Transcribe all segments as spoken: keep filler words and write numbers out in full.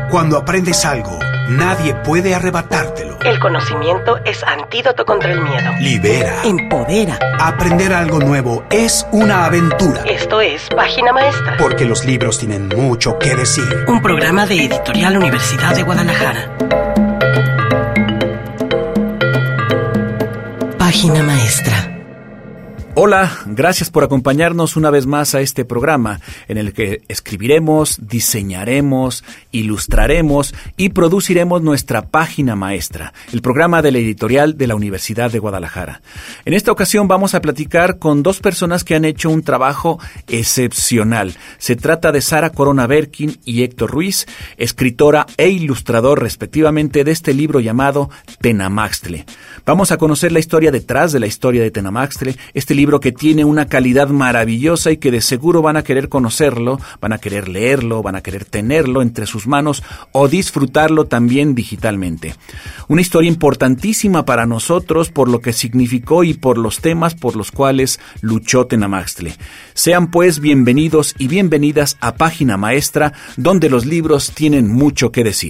Cuando aprendes algo, nadie puede arrebatártelo. El conocimiento es antídoto contra el miedo. Libera. Empodera. Aprender algo nuevo es una aventura. Esto es Página Maestra. Porque los libros tienen mucho que decir. Un programa de Editorial Universidad de Guadalajara. Página Maestra. Hola, gracias por acompañarnos una vez más a este programa en el que escribiremos, diseñaremos, ilustraremos y produciremos nuestra página maestra, el programa de la editorial de la Universidad de Guadalajara. En esta ocasión vamos a platicar con dos personas que han hecho un trabajo excepcional. Se trata de Sara Corona Berkin y Héctor Ruiz, escritora e ilustrador respectivamente de este libro llamado Tenamaxtle. Vamos a conocer la historia detrás de la historia de Tenamaxtle, este libro que tiene una calidad maravillosa y que de seguro van a querer conocerlo, van a querer leerlo, van a querer tenerlo entre sus manos o disfrutarlo también digitalmente. Una historia importantísima para nosotros por lo que significó y por los temas por los cuales luchó Tenamaxtle. Sean pues bienvenidos y bienvenidas a Página Maestra, donde los libros tienen mucho que decir.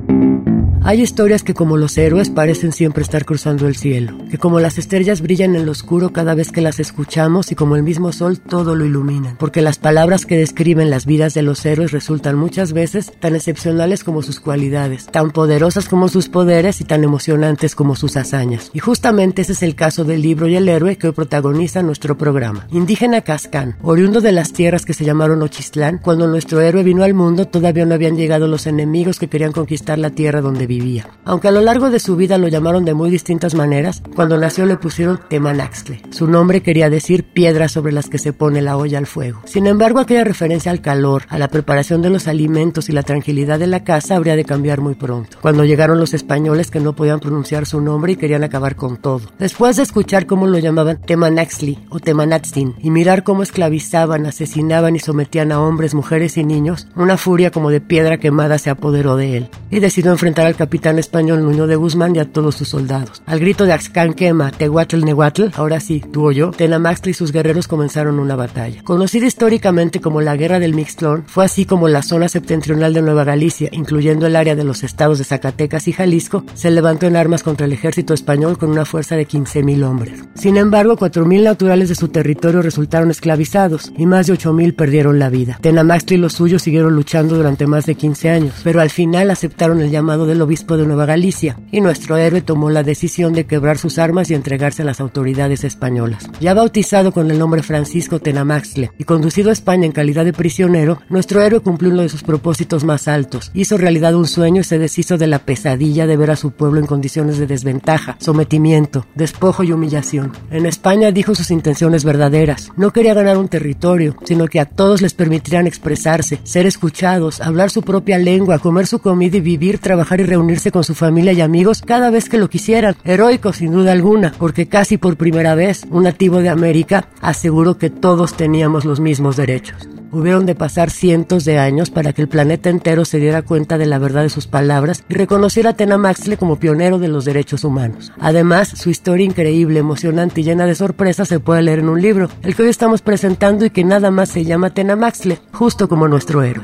Hay historias que como los héroes parecen siempre estar cruzando el cielo, que como las estrellas brillan en lo oscuro cada vez que las escuchamos y como el mismo sol todo lo iluminan, porque las palabras que describen las vidas de los héroes resultan muchas veces tan excepcionales como sus cualidades, tan poderosas como sus poderes y tan emocionantes como sus hazañas. Y justamente ese es el caso del libro y el héroe que hoy protagoniza nuestro programa. Indígena Cascán, oriundo de las tierras que se llamaron Ochistlán, cuando nuestro héroe vino al mundo todavía no habían llegado los enemigos que querían conquistar la tierra donde vivía. Aunque a lo largo de su vida lo llamaron de muy distintas maneras, cuando nació le pusieron Temanaxtle. Su nombre quería decir piedras sobre las que se pone la olla al fuego. Sin embargo, aquella referencia al calor, a la preparación de los alimentos y la tranquilidad de la casa habría de cambiar muy pronto, cuando llegaron los españoles que no podían pronunciar su nombre y querían acabar con todo. Después de escuchar cómo lo llamaban Temanaxtli o Temanatzin y mirar cómo esclavizaban, asesinaban y sometían a hombres, mujeres y niños, una furia como de piedra quemada se apoderó de él y decidió enfrentar al capitán español Nuño de Guzmán y a todos sus soldados. Al grito de Axcán quema, Tehuatl Nehuatl, ahora sí, tú o yo, Tenamaxtle y sus guerreros comenzaron una batalla. Conocida históricamente como la Guerra del Mixtlón, fue así como la zona septentrional de Nueva Galicia, incluyendo el área de los estados de Zacatecas y Jalisco, se levantó en armas contra el ejército español con una fuerza de quince mil hombres. Sin embargo, cuatro mil naturales de su territorio resultaron esclavizados y más de ocho mil perdieron la vida. Tenamaxtle y los suyos siguieron luchando durante más de quince años, pero al final aceptaron el llamado del obispo de Nueva Galicia, y nuestro héroe tomó la decisión de quebrar sus armas y entregarse a las autoridades españolas. Ya bautizado con el nombre Francisco Tenamaxtle y conducido a España en calidad de prisionero, nuestro héroe cumplió uno de sus propósitos más altos, hizo realidad un sueño y se deshizo de la pesadilla de ver a su pueblo en condiciones de desventaja, sometimiento, despojo y humillación. En España dijo sus intenciones verdaderas, no quería ganar un territorio, sino que a todos les permitirían expresarse, ser escuchados, hablar su propia lengua, comer su comida y vivir, trabajar y reunirse con su familia y amigos cada vez que lo quisieran. Heroico sin duda alguna, porque casi por primera vez un nativo de América aseguró que todos teníamos los mismos derechos. Hubieron de pasar cientos de años para que el planeta entero se diera cuenta de la verdad de sus palabras y reconociera a Tenamaxtle como pionero de los derechos humanos. Además, su historia increíble, emocionante y llena de sorpresas se puede leer en un libro, el que hoy estamos presentando y que nada más se llama Tenamaxtle, justo como nuestro héroe.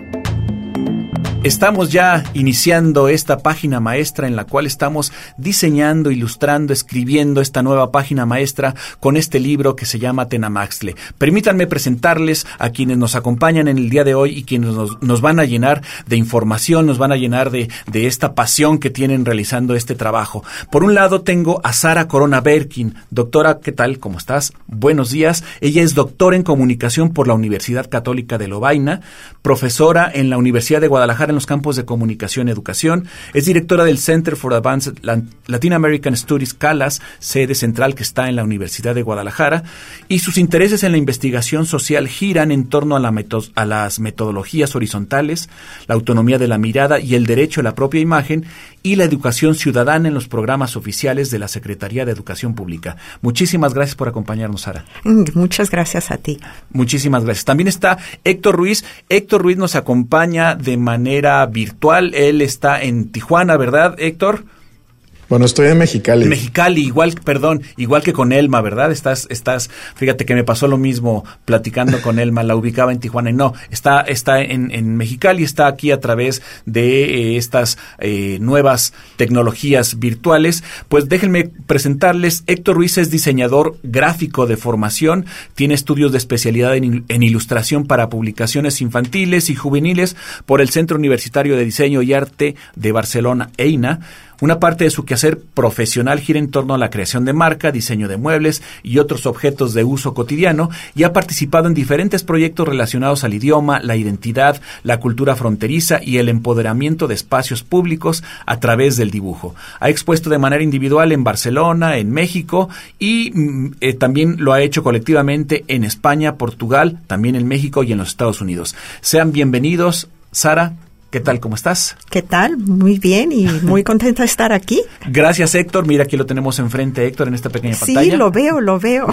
Estamos ya iniciando esta página maestra en la cual estamos diseñando, ilustrando, escribiendo esta nueva página maestra con este libro que se llama Tenamaxtle. Permítanme presentarles a quienes nos acompañan en el día de hoy y quienes nos, nos van a llenar de información, nos van a llenar de, de esta pasión que tienen realizando este trabajo. Por un lado tengo a Sara Corona Berkin. Doctora, ¿qué tal? ¿Cómo estás? Buenos días. Ella es doctora en comunicación por la Universidad Católica de Lovaina, profesora en la Universidad de Guadalajara en los campos de comunicación y educación, es directora del Center for Advanced Latin American Studies CALAS, sede central que está en la Universidad de Guadalajara, y sus intereses en la investigación social giran en torno a, la meto- a las metodologías horizontales, la autonomía de la mirada y el derecho a la propia imagen, y la educación ciudadana en los programas oficiales de la Secretaría de Educación Pública. Muchísimas gracias por acompañarnos, Sara. Muchas gracias a ti. Muchísimas gracias. También está Héctor Ruiz. Héctor Ruiz nos acompaña de manera virtual. Él está en Tijuana, ¿verdad, Héctor? Bueno, estoy en Mexicali. Mexicali, igual, perdón, igual que con Elma, ¿verdad? Estás, estás, fíjate que me pasó lo mismo platicando con Elma, la ubicaba en Tijuana y no, está, está en, en Mexicali, está aquí a través de eh, estas eh, nuevas tecnologías virtuales. Pues déjenme presentarles, Héctor Ruiz es diseñador gráfico de formación, tiene estudios de especialidad en, en ilustración para publicaciones infantiles y juveniles por el Centro Universitario de Diseño y Arte de Barcelona, EINA. Una parte de su quehacer profesional gira en torno a la creación de marca, diseño de muebles y otros objetos de uso cotidiano, y ha participado en diferentes proyectos relacionados al idioma, la identidad, la cultura fronteriza y el empoderamiento de espacios públicos a través del dibujo. Ha expuesto de manera individual en Barcelona, en México, y eh, también lo ha hecho colectivamente en España, Portugal, también en México y en los Estados Unidos. Sean bienvenidos, Sara. ¿Qué tal? ¿Cómo estás? ¿Qué tal? Muy bien y muy contenta de estar aquí. Gracias, Héctor. Mira, aquí lo tenemos enfrente, Héctor, en esta pequeña sí, pantalla. Sí, lo veo, lo veo.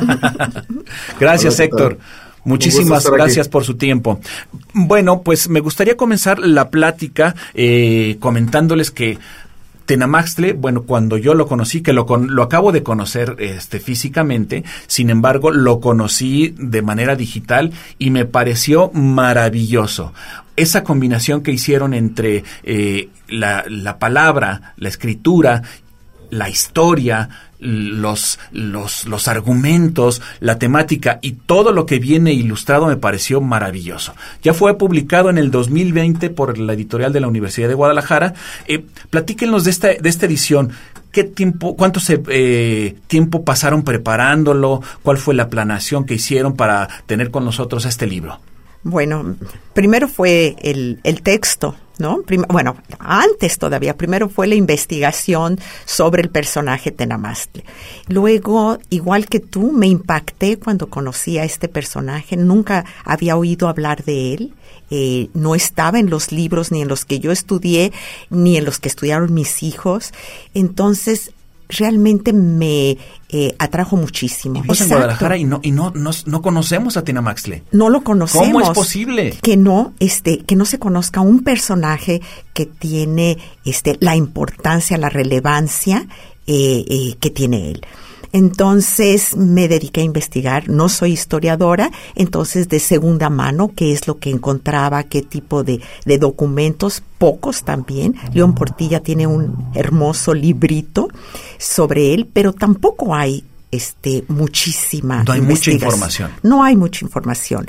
Gracias, Hola, Héctor. Muchísimas gracias por su tiempo. Bueno, pues me gustaría comenzar la plática eh, comentándoles que Tenamaxtle, bueno, cuando yo lo conocí, que lo, con, lo acabo de conocer este, físicamente, sin embargo, lo conocí de manera digital y me pareció maravilloso. Esa combinación que hicieron entre eh, la, la palabra, la escritura, la historia, los, los, los argumentos, la temática y todo lo que viene ilustrado me pareció maravilloso. Ya fue publicado en el dos mil veinte por la editorial de la Universidad de Guadalajara. Eh, platíquenos de esta, de esta edición. ¿Qué tiempo, cuánto se, eh, tiempo pasaron preparándolo? ¿Cuál fue la planeación que hicieron para tener con nosotros este libro? Bueno, primero fue el, el texto, ¿no? Prim- bueno, antes todavía, primero fue la investigación sobre el personaje Tenamaxtle. Luego, igual que tú, me impacté cuando conocí a este personaje. Nunca había oído hablar de él. Eh, no estaba en los libros ni en los que yo estudié, ni en los que estudiaron mis hijos. Entonces, realmente me eh, atrajo muchísimo. Vivimos en Guadalajara y no y no, no no conocemos a Tenamaxtle. No lo conocemos. ¿Cómo es posible? Que no este que no se conozca un personaje que tiene este la importancia, la relevancia eh, eh, que tiene él. Entonces me dediqué a investigar, no soy historiadora, entonces de segunda mano, qué es lo que encontraba, qué tipo de, de documentos, pocos también. León Portilla tiene un hermoso librito sobre él, pero tampoco hay este muchísima No hay mucha información. No hay mucha información.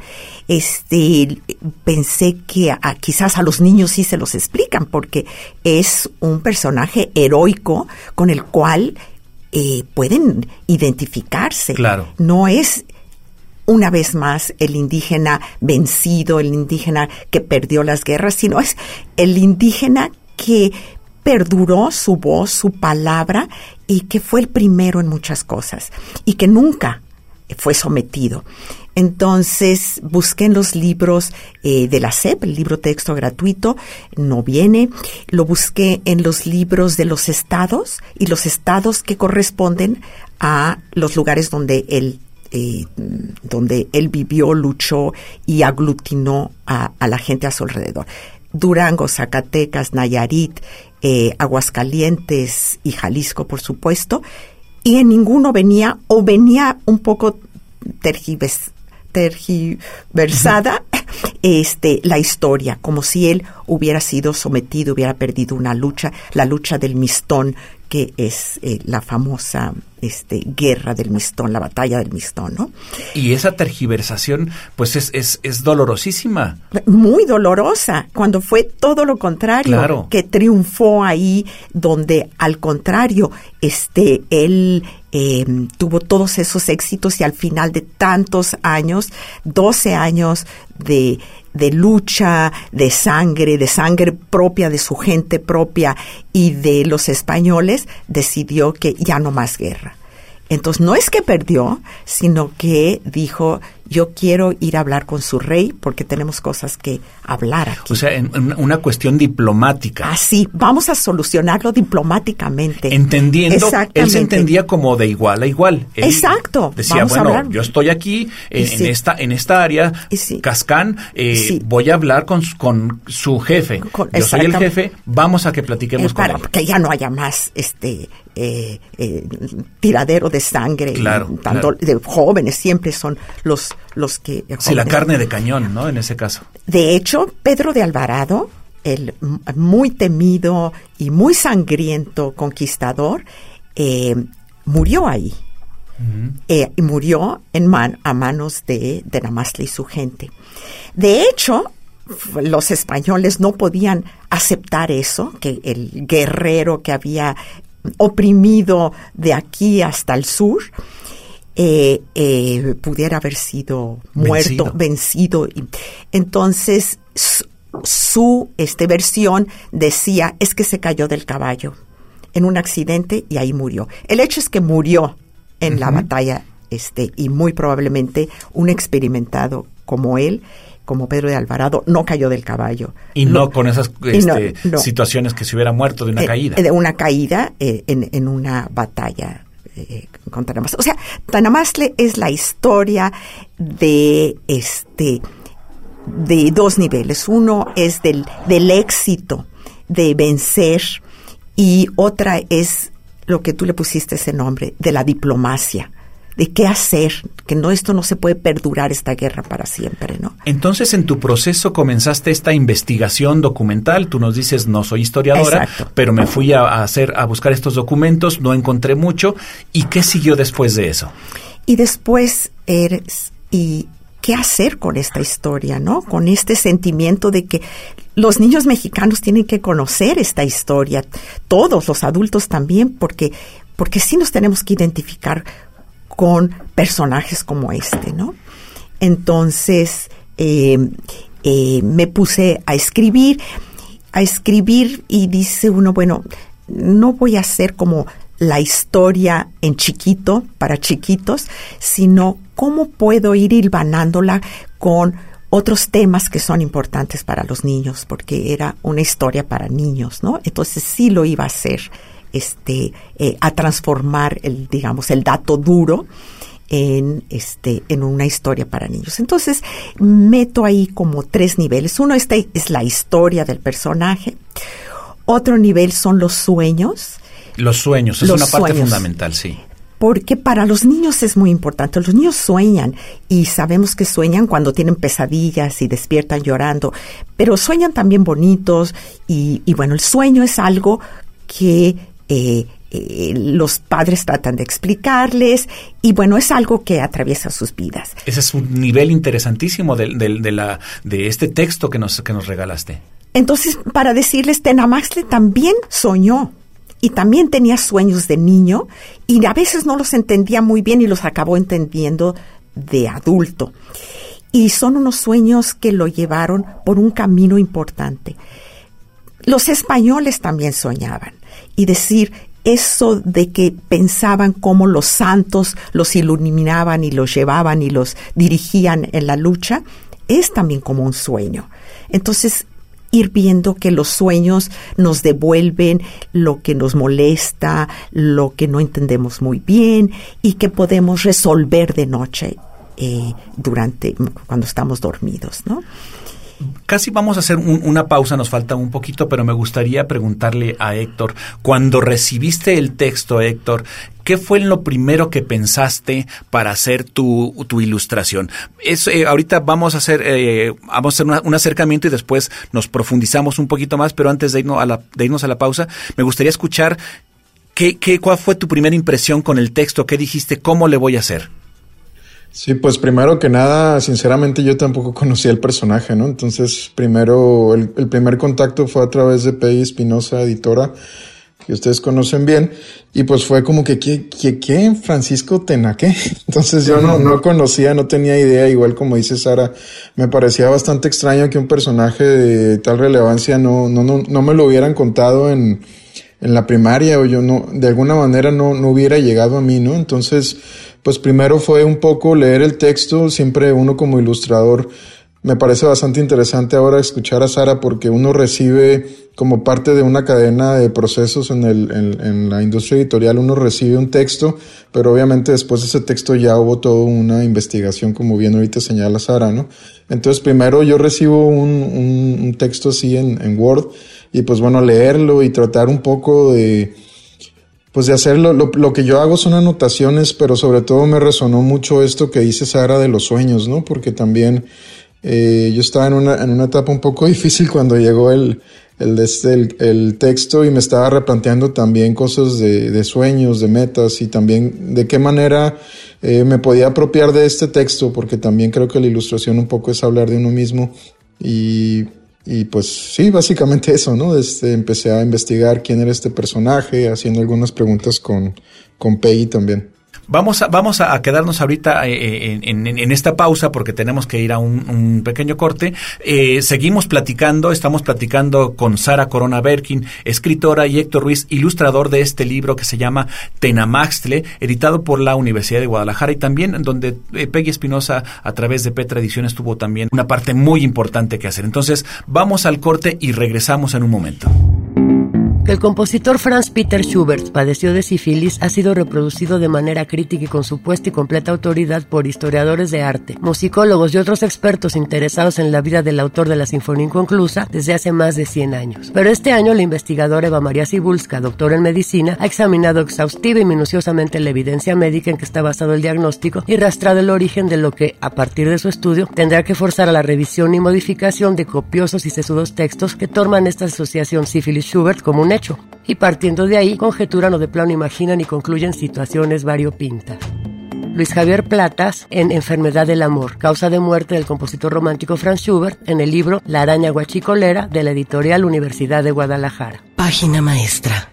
Este pensé que a, quizás a los niños sí se los explican, porque es un personaje heroico con el cual Eh, pueden identificarse. Claro. No es, una vez más, el indígena vencido, el indígena que perdió las guerras, sino es el indígena que perduró su voz, su palabra, y que fue el primero en muchas cosas, y que nunca fue sometido. Entonces busqué en los libros eh, de la S E P, el libro texto gratuito, no viene. Lo busqué en los libros de los estados y los estados que corresponden a los lugares donde él, eh, donde él vivió, luchó y aglutinó a, a la gente a su alrededor. Durango, Zacatecas, Nayarit, eh, Aguascalientes y Jalisco, por supuesto. Y en ninguno venía, o venía un poco tergiversada, tergiversada este, la historia, como si él hubiera sido sometido, hubiera perdido una lucha, la lucha del Mistón, que es eh, la famosa este, guerra del Mistón, la batalla del Mistón, ¿no? Y esa tergiversación, pues es, es, es dolorosísima. Muy dolorosa, cuando fue todo lo contrario, claro, que triunfó ahí, donde al contrario, este, él eh, tuvo todos esos éxitos y al final de tantos años, doce años de de lucha, de sangre, de sangre propia de su gente propia y de los españoles, decidió que ya no más guerra. Entonces, no es que perdió, sino que dijo, yo quiero ir a hablar con su rey porque tenemos cosas que hablar aquí. O sea, en, en una cuestión diplomática. Así, vamos a solucionarlo diplomáticamente. Entendiendo, él se entendía como de igual a igual. Él Exacto. Decía, vamos bueno, a hablar. yo estoy aquí en, Sí. en esta en esta área, Sí. Cascán, eh, Sí. voy a hablar con, su- con su jefe. Con- yo soy el exactamente. jefe, vamos a que platiquemos Eh, con para él. que ya no haya más este eh, eh, tiradero de sangre. Claro, y tanto claro. de jóvenes siempre son los los que Sí, la jóvenes. carne de cañón, ¿no? En ese caso. De hecho, Pedro de Alvarado, el m- muy temido y muy sangriento conquistador, eh, murió ahí. Uh-huh. Eh, y murió en man, a manos de, de Namastla y su gente. De hecho, f- los españoles no podían aceptar eso, que el guerrero que había oprimido de aquí hasta el sur eh, eh, pudiera haber sido muerto, vencido. vencido. Y, entonces, su, su este, versión decía, es que se cayó del caballo en un accidente y ahí murió. El hecho es que murió en uh-huh. la batalla, este, y muy probablemente un experimentado como él, como Pedro de Alvarado, no cayó del caballo. Y no, no con esas este, no, no. situaciones que se hubiera muerto de una eh, caída. De una caída eh, en, en una batalla eh, contra Namastla. O sea, Namastla es la historia de este de dos niveles. Uno es del, del éxito de vencer y otra es lo que tú le pusiste ese nombre, de la diplomacia, de qué hacer, que no esto no se puede perdurar esta guerra para siempre, ¿no? Entonces, en tu proceso comenzaste esta investigación documental, tú nos dices, no soy historiadora, Exacto. pero me fui a, a hacer a buscar estos documentos, no encontré mucho, ¿y qué siguió después de eso? Y después eres y qué hacer con esta historia, ¿no? Con este sentimiento de que los niños mexicanos tienen que conocer esta historia, todos los adultos también, porque porque sí nos tenemos que identificar con personajes como este, ¿no? Entonces, eh, eh, me puse a escribir, a escribir y dice uno, bueno, no voy a hacer como la historia en chiquito, para chiquitos, sino cómo puedo ir hilvanándola con otros temas que son importantes para los niños, porque era una historia para niños, ¿no? Entonces sí lo iba a hacer, este, eh, a transformar el, digamos, el dato duro en, este, en una historia para niños. Entonces meto ahí como tres niveles. Uno este es la historia del personaje. Otro nivel son los sueños. Los sueños, es los una parte sueños. fundamental, sí. Porque para los niños es muy importante. Los niños sueñan y sabemos que sueñan cuando tienen pesadillas y despiertan llorando, pero sueñan también bonitos y, y bueno, el sueño es algo que eh, eh, los padres tratan de explicarles y bueno, es algo que atraviesa sus vidas. Ese es un nivel interesantísimo de, de, de, la, de este texto que nos, que nos regalaste. Entonces, para decirles, Namastla también soñó. Y también tenía sueños de niño y a veces no los entendía muy bien y los acabó entendiendo de adulto. Y son unos sueños que lo llevaron por un camino importante. Los españoles también soñaban. Y decir eso de que pensaban cómo los santos los iluminaban y los llevaban y los dirigían en la lucha, es también como un sueño. Entonces, ir viendo que los sueños nos devuelven lo que nos molesta, lo que no entendemos muy bien y que podemos resolver de noche eh, durante cuando estamos dormidos, ¿no? Casi vamos a hacer un, una pausa, nos falta un poquito, pero me gustaría preguntarle a Héctor, cuando recibiste el texto, Héctor, ¿qué fue lo primero que pensaste para hacer tu, tu ilustración? Es, eh, ahorita vamos a hacer, eh, vamos a hacer una, un acercamiento y después nos profundizamos un poquito más, pero antes de irnos a la, de irnos a la pausa, me gustaría escuchar qué, qué, cuál fue tu primera impresión con el texto, qué dijiste, cómo le voy a hacer. Sí, pues primero que nada, sinceramente yo tampoco conocía el personaje, ¿no? Entonces, primero, el, el primer contacto fue a través de Peggy Espinosa, editora, que ustedes conocen bien, y pues fue como que, ¿qué, qué, qué? Francisco Tenaque. Entonces yo no, no conocía, no tenía idea, igual como dice Sara, me parecía bastante extraño que un personaje de tal relevancia no, no, no, no me lo hubieran contado en, en la primaria o yo no, de alguna manera no, no hubiera llegado a mí, ¿no? Entonces, pues primero fue un poco leer el texto, siempre uno como ilustrador. Me parece bastante interesante ahora escuchar a Sara porque uno recibe como parte de una cadena de procesos en el, en, en la industria editorial, uno recibe un texto, pero obviamente después de ese texto ya hubo toda una investigación, como bien ahorita señala Sara, ¿no? Entonces primero yo recibo un, un, un texto así en, en Word y pues bueno, leerlo y tratar un poco de, pues de hacerlo. Lo, lo que yo hago son anotaciones, pero sobre todo me resonó mucho esto que dice Sara de los sueños, ¿no? Porque también Eh, yo estaba en una, en una etapa un poco difícil cuando llegó el, el, este, el, el texto y me estaba replanteando también cosas de, de sueños, de metas y también de qué manera eh, me podía apropiar de este texto, porque también creo que la ilustración un poco es hablar de uno mismo y, y pues sí, básicamente eso, ¿no? Este, empecé a investigar quién era este personaje, haciendo algunas preguntas con, con Peggy también. Vamos a, vamos a quedarnos ahorita eh, en, en, en esta pausa porque tenemos que ir a un, un pequeño corte. Eh, seguimos platicando, estamos platicando con Sara Corona Berkin, escritora, y Héctor Ruiz, ilustrador de este libro que se llama Tenamaxtle, editado por la Universidad de Guadalajara y también donde eh, Peggy Espinosa a través de Petra Ediciones tuvo también una parte muy importante que hacer. Entonces vamos al corte y regresamos en un momento. Que el compositor Franz Peter Schubert padeció de sífilis ha sido reproducido de manera crítica y con supuesta y completa autoridad por historiadores de arte, musicólogos y otros expertos interesados en la vida del autor de la Sinfonía Inconclusa desde hace más de cien años. Pero este año la investigadora Eva María Cibulska, doctora en medicina, ha examinado exhaustiva y minuciosamente la evidencia médica en que está basado el diagnóstico y rastrado el origen de lo que, a partir de su estudio, tendrá que forzar a la revisión y modificación de copiosos y sesudos textos que toman esta asociación sífilis-Schubert como un hecho, y partiendo de ahí, conjeturan o de plano imaginan y concluyen situaciones variopintas. Luis Javier Platas, en Enfermedad del Amor, causa de muerte del compositor romántico Franz Schubert, en el libro La araña guachicolera, de la editorial Universidad de Guadalajara. Página maestra.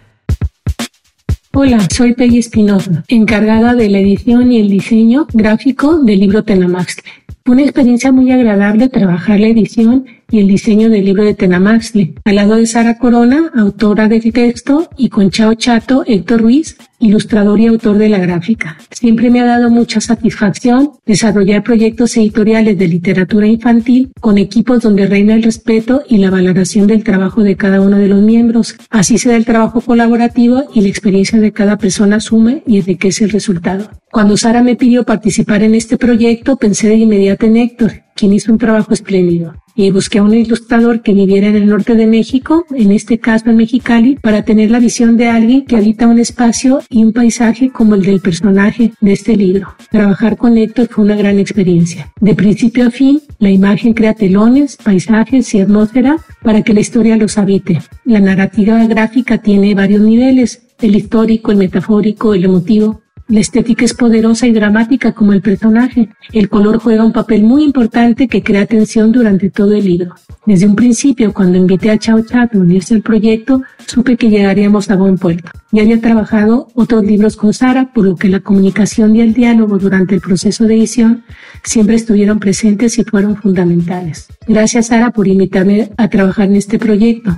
Hola, soy Peggy Espinosa, encargada de la edición y el diseño gráfico del libro Tenamaxtle. Fue una experiencia muy agradable trabajar la edición y el diseño del libro de Tenamaxtle, al lado de Sara Corona, autora del texto, y con Chao Chato, Héctor Ruiz, ilustrador y autor de la gráfica. Siempre me ha dado mucha satisfacción desarrollar proyectos editoriales de literatura infantil con equipos donde reina el respeto y la valoración del trabajo de cada uno de los miembros. Así se da el trabajo colaborativo y la experiencia de cada persona suma y enriquece el resultado. Cuando Sara me pidió participar en este proyecto, pensé de inmediato en Héctor, quien hizo un trabajo espléndido. Y busqué a un ilustrador que viviera en el norte de México, en este caso en Mexicali, para tener la visión de alguien que habita un espacio y un paisaje como el del personaje de este libro. Trabajar con Héctor fue una gran experiencia. De principio a fin, la imagen crea telones, paisajes y atmósfera para que la historia los habite. La narrativa gráfica tiene varios niveles: el histórico, el metafórico, el emotivo. La estética es poderosa y dramática como el personaje. El color juega un papel muy importante que crea tensión durante todo el libro. Desde un principio, cuando invité a Chao Chato a unirse al proyecto, supe que llegaríamos a buen puerto. Ya había trabajado otros libros con Sara, por lo que la comunicación y el diálogo durante el proceso de edición siempre estuvieron presentes y fueron fundamentales. Gracias, Sara, por invitarme a trabajar en este proyecto.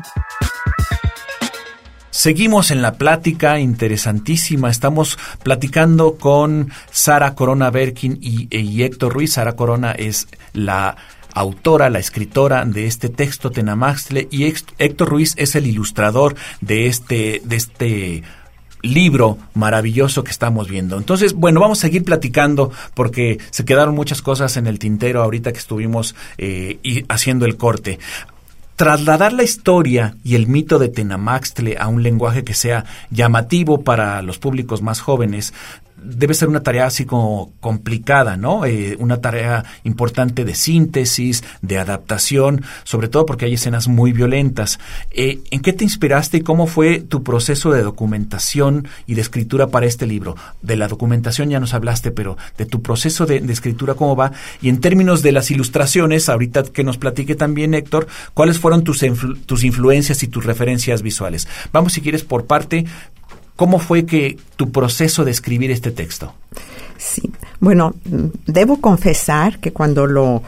Seguimos en la plática interesantísima. Estamos platicando con Sara Corona Berkin y, y Héctor Ruiz. Sara Corona es la autora, la escritora de este texto Tenamaxtle, y Héctor Ruiz es el ilustrador de este, de este libro maravilloso que estamos viendo. Entonces, bueno, vamos a seguir platicando porque se quedaron muchas cosas en el tintero ahorita que estuvimos eh, y haciendo el corte. Trasladar la historia y el mito de Tenamaxtle a un lenguaje que sea llamativo para los públicos más jóvenes debe ser una tarea así como complicada, ¿no? Eh, una tarea importante de síntesis, de adaptación, sobre todo porque hay escenas muy violentas. Eh, ¿En qué te inspiraste y cómo fue tu proceso de documentación y de escritura para este libro? De la documentación ya nos hablaste, pero de tu proceso de, de escritura, ¿cómo va? Y en términos de las ilustraciones, ahorita que nos platique también Héctor, ¿cuáles fueron tus, influ- tus influencias y tus referencias visuales? Vamos, si quieres, por parte. ¿Cómo fue que tu proceso de escribir este texto? Sí, bueno, debo confesar que cuando lo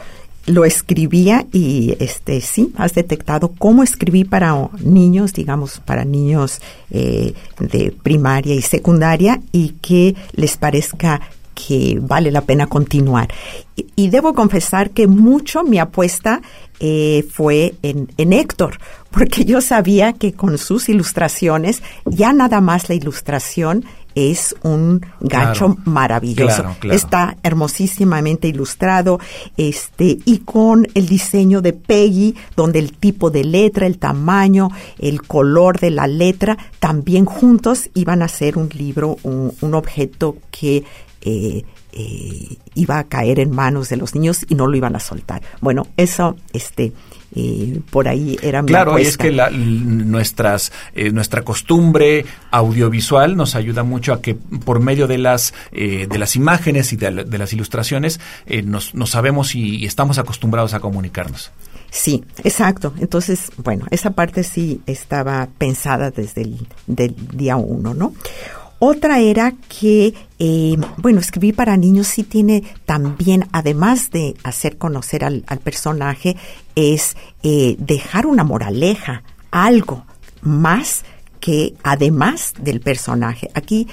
lo escribía y este sí, has detectado cómo escribí para niños, digamos, para niños eh, de primaria y secundaria y que les parezca que vale la pena continuar. Y, y debo confesar que mucho mi apuesta eh, fue en, en Héctor, porque yo sabía que con sus ilustraciones, ya nada más la ilustración es un gancho claro, maravilloso. Claro, claro. Está hermosísimamente ilustrado, este, y con el diseño de Peggy, donde el tipo de letra, el tamaño, el color de la letra, también juntos iban a ser un libro, un, un objeto que eh, eh, iba a caer en manos de los niños y no lo iban a soltar. Bueno, eso, este, Eh, por ahí era mi claro, apuesta. Y es que la, nuestras eh, nuestra costumbre audiovisual nos ayuda mucho a que por medio de las eh, de las imágenes y de, de las ilustraciones eh, nos, nos sabemos y, y estamos acostumbrados a comunicarnos. Sí, exacto. Entonces, bueno, esa parte sí estaba pensada desde el del día uno, ¿no? Otra era que, eh, bueno, escribir para niños sí tiene también, además de hacer conocer al, al personaje, es eh, dejar una moraleja, algo más que además del personaje. Aquí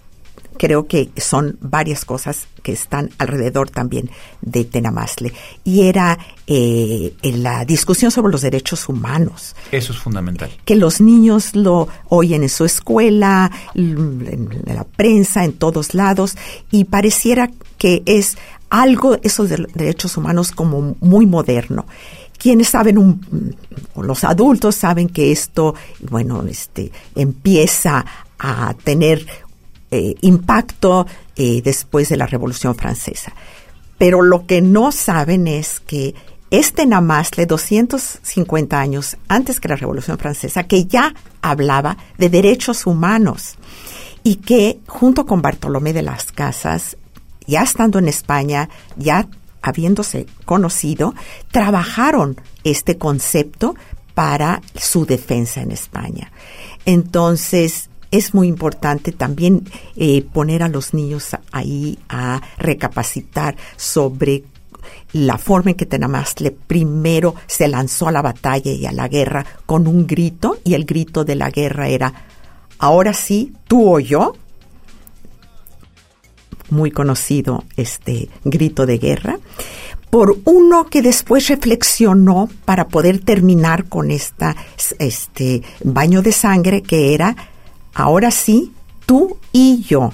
creo que son varias cosas que están alrededor también de Tenamazle. Y era eh, en la discusión sobre los derechos humanos. Eso es fundamental. Que los niños lo oyen en su escuela, en la prensa, en todos lados, y pareciera que es algo, esos de derechos humanos, como muy moderno. Quienes saben, un, los adultos saben que esto, bueno, este, empieza a tener Eh, impacto eh, después de la Revolución Francesa. Pero lo que no saben es que es Tenamazle, doscientos cincuenta años antes que la Revolución Francesa, que ya hablaba de derechos humanos y que junto con Bartolomé de las Casas, ya estando en España, ya habiéndose conocido, trabajaron este concepto para su defensa en España. Entonces, es muy importante también eh, poner a los niños ahí a recapacitar sobre la forma en que Tenamazle primero se lanzó a la batalla y a la guerra con un grito, y el grito de la guerra era, ahora sí, tú o yo. Muy conocido este grito de guerra. Por uno que después reflexionó para poder terminar con esta, este baño de sangre, que era, ahora sí, tú y yo.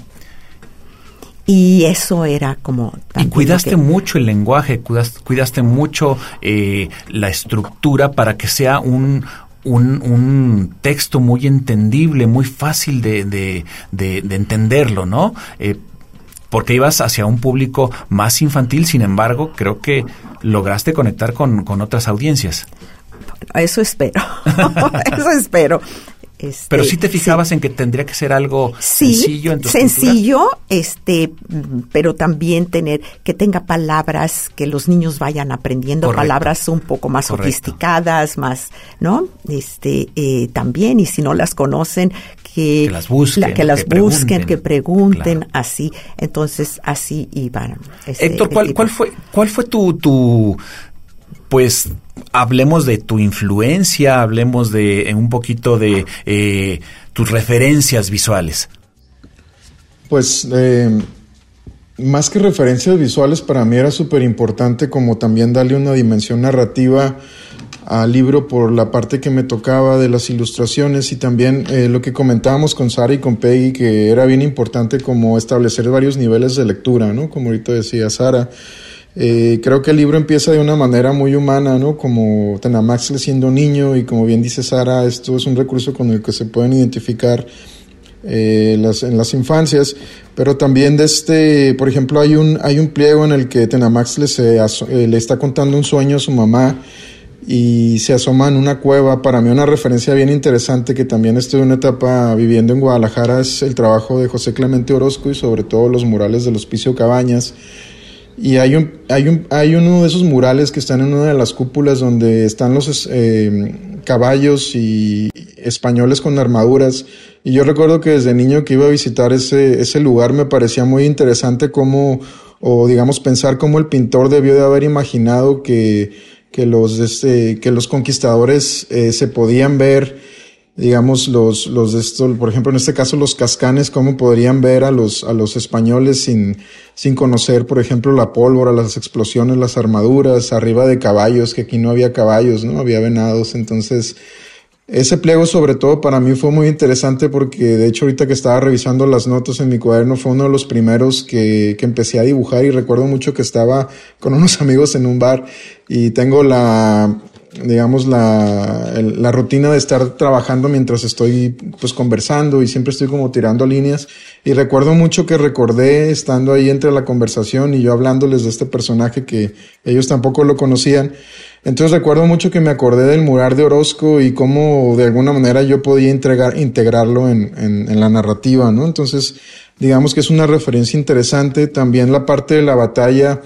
Y eso era como... Y cuidaste que... mucho el lenguaje, cuidaste, cuidaste mucho eh, la estructura para que sea un, un, un texto muy entendible, muy fácil de, de, de, de entenderlo, ¿no? Eh, porque ibas hacia un público más infantil, sin embargo, creo que lograste conectar con, con otras audiencias. Eso espero, eso espero. Este, pero sí te fijabas sí. en que tendría que ser algo sí, sencillo en tu sencillo, este, pero también tener que tenga palabras que los niños vayan aprendiendo, correcto, palabras un poco más correcto, sofisticadas, más, ¿no? Este, eh, también, y si no las conocen, que, que las busquen, la, que las que busquen, pregunten, que pregunten, claro, así. Entonces, así iban. Este, Héctor, ¿cuál, ¿cuál fue, cuál fue tu, tu pues hablemos de tu influencia, hablemos de un poquito de eh, tus referencias visuales? Pues eh, más que referencias visuales, para mí era súper importante como también darle una dimensión narrativa al libro por la parte que me tocaba de las ilustraciones, y también eh, lo que comentábamos con Sara y con Peggy, que era bien importante como establecer varios niveles de lectura, ¿no? Como ahorita decía Sara. Eh, creo que el libro empieza de una manera muy humana, ¿no? Como Tenamazle siendo niño, y como bien dice Sara, esto es un recurso con el que se pueden identificar eh, las, en las infancias, pero también de este, por ejemplo, hay un, hay un pliego en el que Tenamazle se aso- eh, le está contando un sueño a su mamá y se asoma en una cueva. Para mí una referencia bien interesante, que también estuve en una etapa viviendo en Guadalajara, es el trabajo de José Clemente Orozco y sobre todo los murales del Hospicio Cabañas. Y hay un, hay un, hay uno de esos murales que están en una de las cúpulas donde están los eh, caballos y españoles con armaduras. Y yo recuerdo que desde niño que iba a visitar ese, ese lugar me parecía muy interesante cómo o digamos pensar cómo el pintor debió de haber imaginado que, que los, este, que los conquistadores eh, se podían ver, digamos, los, los de esto, por ejemplo, en este caso los cascanes, cómo podrían ver a los, a los españoles sin, sin conocer, por ejemplo, la pólvora, las explosiones, las armaduras, arriba de caballos, que aquí no había caballos, ¿no? Había venados. Entonces, ese pliego sobre todo para mí fue muy interesante porque de hecho ahorita que estaba revisando las notas en mi cuaderno fue uno de los primeros que, que empecé a dibujar, y recuerdo mucho que estaba con unos amigos en un bar y tengo la, digamos, la, el, la rutina de estar trabajando mientras estoy pues conversando, y siempre estoy como tirando líneas, y recuerdo mucho que recordé estando ahí entre la conversación y yo hablándoles de este personaje que ellos tampoco lo conocían. Entonces recuerdo mucho que me acordé del mural de Orozco y cómo de alguna manera yo podía entregar, integrarlo en, en, en la narrativa, ¿no? Entonces, digamos que es una referencia interesante. También la parte de la batalla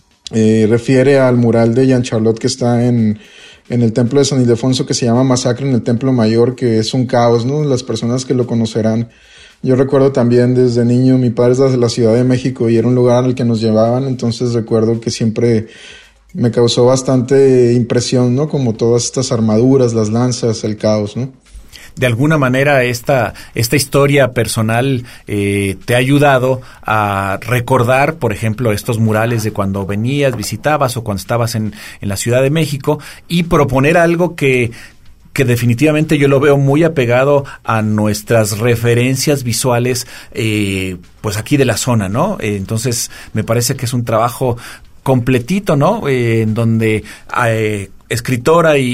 eh, refiere al mural de Jean Charlotte que está en, en el templo de San Ildefonso, que se llama Masacre en el Templo Mayor, que es un caos, ¿no? Las personas que lo conocerán. Yo recuerdo también desde niño, mi padre es de la Ciudad de México y era un lugar al que nos llevaban, entonces recuerdo que siempre me causó bastante impresión, ¿no? Como todas estas armaduras, las lanzas, el caos, ¿no? De alguna manera esta, esta historia personal eh, te ha ayudado a recordar, por ejemplo, estos murales de cuando venías, visitabas o cuando estabas en, en la Ciudad de México, y proponer algo que que definitivamente yo lo veo muy apegado a nuestras referencias visuales, eh, pues aquí de la zona, ¿no? Eh, entonces me parece que es un trabajo completito, ¿no? Eh, en donde eh, escritora y,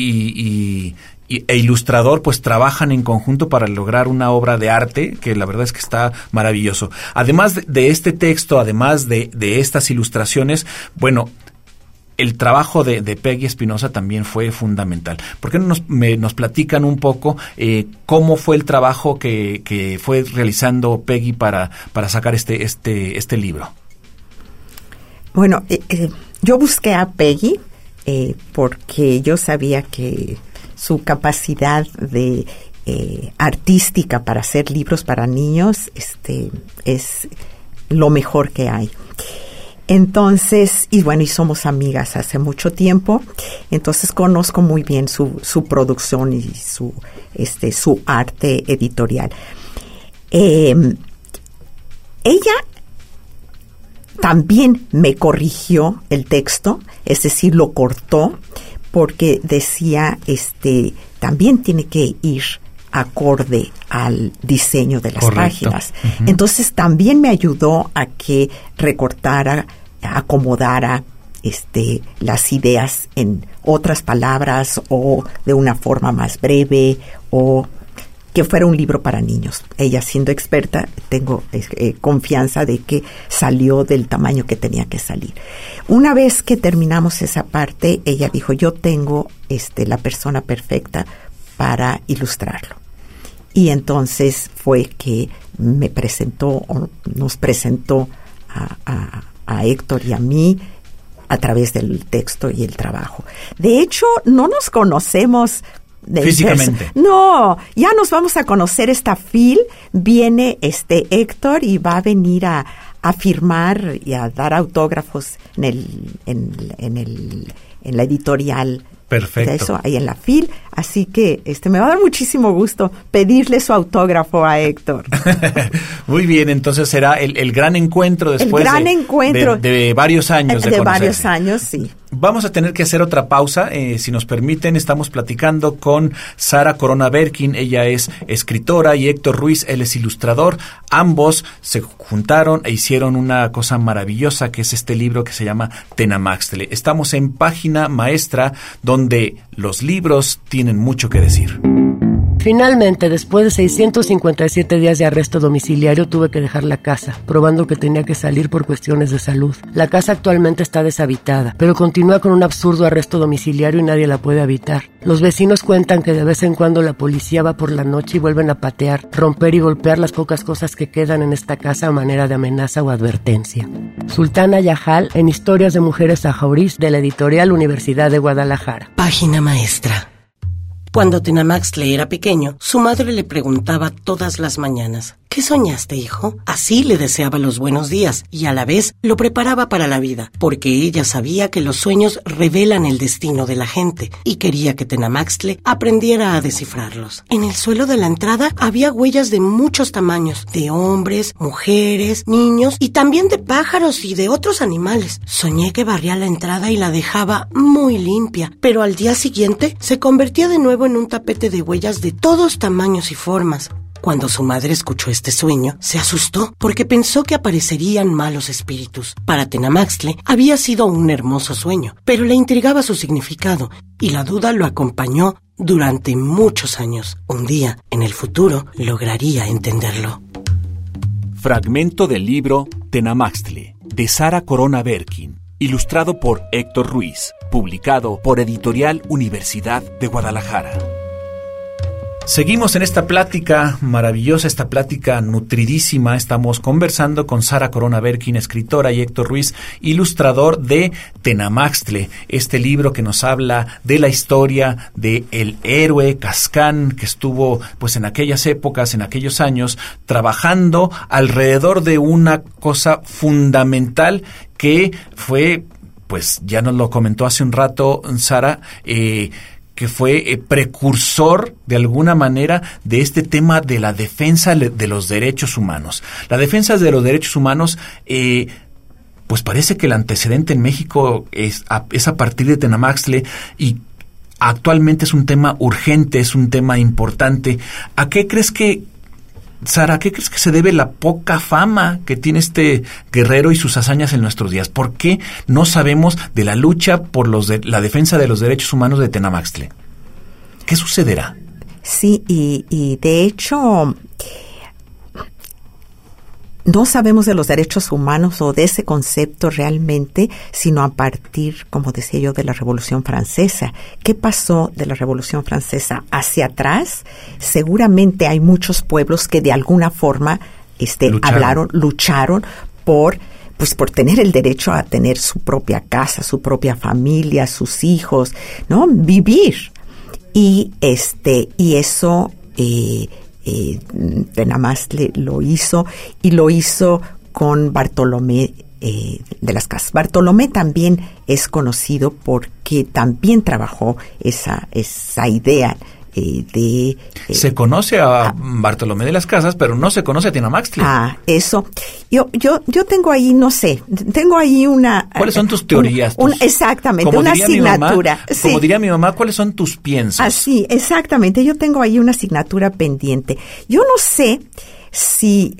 y, y, e ilustrador pues trabajan en conjunto para lograr una obra de arte que la verdad es que está maravilloso. Además de, de este texto, además de, de estas ilustraciones, bueno, el trabajo de, de Peggy Espinosa también fue fundamental. ¿Por qué no nos, me, nos platican un poco eh, cómo fue el trabajo que, que fue realizando Peggy para, para sacar este, este, este libro? Bueno, eh, eh, yo busqué a Peggy eh, porque yo sabía que su capacidad de eh, artística para hacer libros para niños este, es lo mejor que hay. Entonces, y bueno, y somos amigas hace mucho tiempo, entonces conozco muy bien su, su producción y su, este, su arte editorial. Eh, ella también me corrigió el texto, es decir, lo cortó, porque decía, este, también tiene que ir acorde al diseño de las Correcto. páginas. Uh-huh. Entonces también me ayudó a que recortara, acomodara este, las ideas en otras palabras o de una forma más breve, o que fuera un libro para niños. Ella, siendo experta, tengo eh, confianza de que salió del tamaño que tenía que salir. Una vez que terminamos esa parte, ella dijo, yo tengo este, la persona perfecta para ilustrarlo. Y entonces fue que me presentó, o nos presentó a, a, a Héctor y a mí a través del texto y el trabajo. De hecho, no nos conocemos físicamente. Perso- no, ya nos vamos a conocer esta fil. Viene este Héctor y va a venir a, a firmar y a dar autógrafos en el, en, en el, en la editorial. Perfecto. De eso, ahí en la fil. Así que este me va a dar muchísimo gusto pedirle su autógrafo a Héctor. Muy bien, entonces será el, el gran encuentro después el gran de, encuentro de, de varios años de, de conocerse. varios años, sí. Vamos a tener que hacer otra pausa, eh, si nos permiten. Estamos platicando con Sara Corona Berkin, ella es escritora, y Héctor Ruiz, él es ilustrador. Ambos se juntaron e hicieron una cosa maravillosa, que es este libro que se llama Tenamaxtle. Estamos en Página Maestra, donde los libros tienen mucho que decir. Finalmente, después de seiscientos cincuenta y siete días de arresto domiciliario, tuve que dejar la casa, probando que tenía que salir por cuestiones de salud. La casa actualmente está deshabitada, pero continúa con un absurdo arresto domiciliario y nadie la puede habitar. Los vecinos cuentan que de vez en cuando la policía va por la noche y vuelven a patear, romper y golpear las pocas cosas que quedan en esta casa a manera de amenaza o advertencia. Sultana Yajal, en Historias de Mujeres Saharís, de la editorial Universidad de Guadalajara. Página Maestra. Cuando Tenamaxtle era pequeño, su madre le preguntaba todas las mañanas, ¿Qué soñaste, hijo? Así le deseaba los buenos días y a la vez lo preparaba para la vida, porque ella sabía que los sueños revelan el destino de la gente y quería que Tenamaxtle aprendiera a descifrarlos. En el suelo de la entrada había huellas de muchos tamaños, de hombres, mujeres, niños y también de pájaros y de otros animales. Soñé que barría la entrada y la dejaba muy limpia, pero al día siguiente se convertía de nuevo en un tapete de huellas de todos tamaños y formas. Cuando su madre escuchó este sueño, se asustó porque pensó que aparecerían malos espíritus. Para Tenamaxtle había sido un hermoso sueño, pero le intrigaba su significado y la duda lo acompañó durante muchos años. Un día, en el futuro, lograría entenderlo. Fragmento del libro Tenamaxtle, de Sara Corona Berkin, ilustrado por Héctor Ruiz, publicado por Editorial Universidad de Guadalajara. Seguimos en esta plática maravillosa, esta plática nutridísima. Estamos conversando con Sara Corona Berkin, escritora, y Héctor Ruiz, ilustrador de Tenamaxtle, este libro que nos habla de la historia de el héroe Cascán, que estuvo pues en aquellas épocas, en aquellos años, trabajando alrededor de una cosa fundamental que fue, pues ya nos lo comentó hace un rato Sara, eh, que fue eh, precursor de alguna manera de este tema de la defensa le, de los derechos humanos. La defensa de los derechos humanos, eh, pues parece que el antecedente en México es a, es a partir de Tenamaxtle y actualmente es un tema urgente, es un tema importante. ¿A qué crees que, Sara, a qué crees que se debe la poca fama que tiene este guerrero y sus hazañas en nuestros días? ¿Por qué no sabemos de la lucha por los de, la defensa de los derechos humanos de Tenamaxtle? ¿Qué sucederá? Sí, y, y de hecho no sabemos de los derechos humanos o de ese concepto realmente, sino a partir, como decía yo, de la Revolución Francesa. ¿Qué pasó de la Revolución Francesa hacia atrás? Seguramente hay muchos pueblos que de alguna forma este, lucharon. hablaron, lucharon por, pues, por tener el derecho a tener su propia casa, su propia familia, sus hijos, ¿no? Vivir. Y este, y eso, eh, Eh, Tenamaxtle lo hizo y lo hizo con Bartolomé eh, de las Casas. Bartolomé también es conocido porque también trabajó esa esa idea eh, de... Eh, se conoce a, a Bartolomé de las Casas, pero no se conoce a Tenamaxtle. Ah, eso. Yo yo yo tengo ahí, no sé, tengo ahí una... ¿Cuáles son tus teorías? Un, un, exactamente, como una asignatura. Mamá, sí. Como diría mi mamá, ¿cuáles son tus piensos? Así, exactamente. Yo tengo ahí una asignatura pendiente. Yo no sé si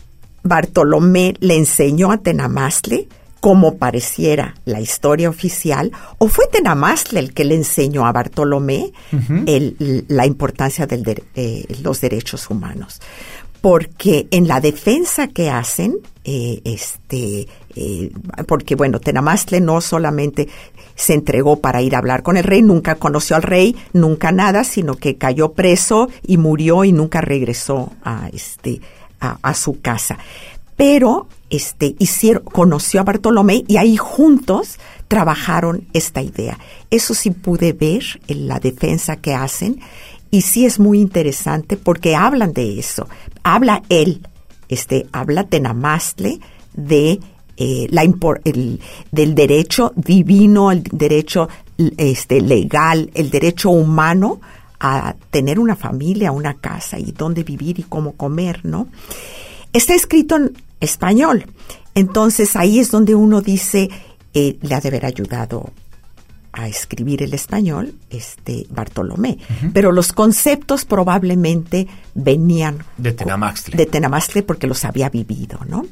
Bartolomé le enseñó a Tenamaxtle como pareciera la historia oficial, o fue Tenamaxtle el que le enseñó a Bartolomé uh-huh. el, la importancia de de, eh, los derechos humanos. Porque en la defensa que hacen, eh, este, eh, porque bueno, Tenamaxtle no solamente se entregó para ir a hablar con el rey, nunca conoció al rey, nunca nada, sino que cayó preso y murió y nunca regresó a este, a, a su casa. Pero este hicieron, conoció a Bartolomé y ahí juntos trabajaron esta idea. Eso sí pude ver en la defensa que hacen y sí es muy interesante porque hablan de eso. Habla él, este, habla Tenamaxtle de eh, la impor, el, del derecho divino, el derecho este legal, el derecho humano a tener una familia, una casa y dónde vivir y cómo comer, ¿no? Está escrito en español, entonces ahí es donde uno dice, eh, le ha de haber ayudado a escribir el español este Bartolomé, uh-huh. pero los conceptos probablemente venían de Tenamaxtle, de Tenamaxtle porque los había vivido, ¿no?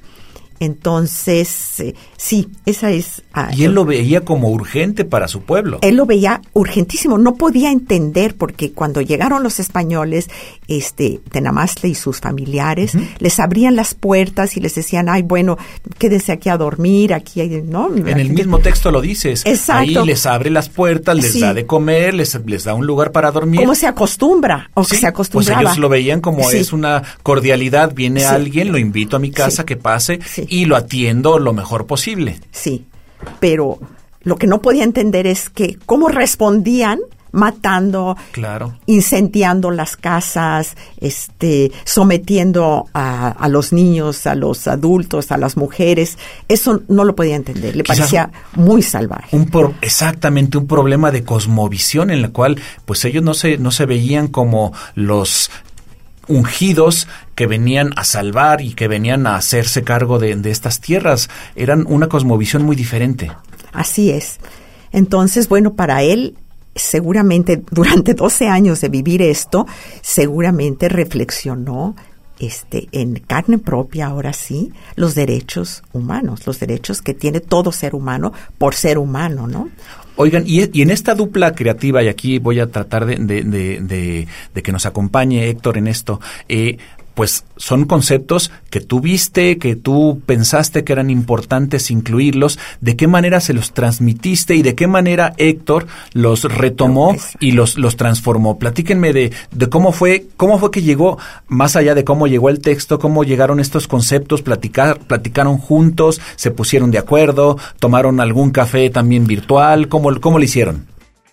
Entonces, eh, sí, esa es... Ah, y él lo veía como urgente para su pueblo. Él lo veía urgentísimo, no podía entender porque cuando llegaron los españoles, este, Tenamaxtle y sus familiares, uh-huh. les abrían las puertas y les decían, ay, bueno, quédense aquí a dormir, aquí hay, ¿no? En aquí, el mismo texto lo dices. Exacto. Ahí les abre las puertas, les sí. da de comer, les, les da un lugar para dormir. ¿Cómo se acostumbra? O sí, se acostumbraba. Pues ellos lo veían como sí. es una cordialidad, viene sí. alguien, lo invito a mi casa, sí. que pase, sí. y lo atiendo lo mejor posible. Sí, pero lo que no podía entender es que cómo respondían matando, claro, incendiando las casas, este, sometiendo a, a los niños, a los adultos, a las mujeres. Eso no lo podía entender, le Quizás parecía muy salvaje. Un pro, exactamente, un problema de cosmovisión en la cual pues ellos no se, no se veían como los ungidos que venían a salvar y que venían a hacerse cargo de, de estas tierras. Eran una cosmovisión muy diferente. Así es. Entonces, bueno, para él, seguramente durante doce años de vivir esto, seguramente reflexionó este, en carne propia, ahora sí, los derechos humanos, los derechos que tiene todo ser humano por ser humano, ¿no? Oigan, y, y en esta dupla creativa, y aquí voy a tratar de, de, de, de, de que nos acompañe Héctor en esto, eh, pues son conceptos que tú viste, que tú pensaste que eran importantes incluirlos. ¿De qué manera se los transmitiste y de qué manera Héctor los retomó y los los transformó? Platíquenme de, de cómo fue cómo fue que llegó, más allá de cómo llegó el texto, cómo llegaron estos conceptos, platicar, platicaron juntos, se pusieron de acuerdo, tomaron algún café también virtual, ¿cómo, cómo lo hicieron?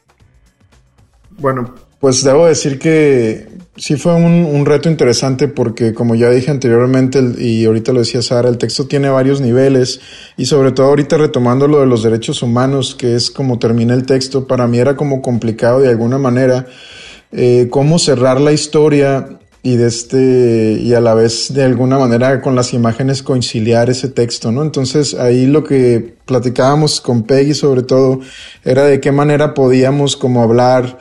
Bueno, pues debo decir que sí fue un, un reto interesante porque, como ya dije anteriormente el, y ahorita lo decía Sara, el texto tiene varios niveles y sobre todo ahorita retomando lo de los derechos humanos, que es como termina el texto, para mí era como complicado de alguna manera eh, cómo cerrar la historia y de este y a la vez de alguna manera con las imágenes conciliar ese texto, ¿no? Entonces ahí lo que platicábamos con Peggy sobre todo era de qué manera podíamos como hablar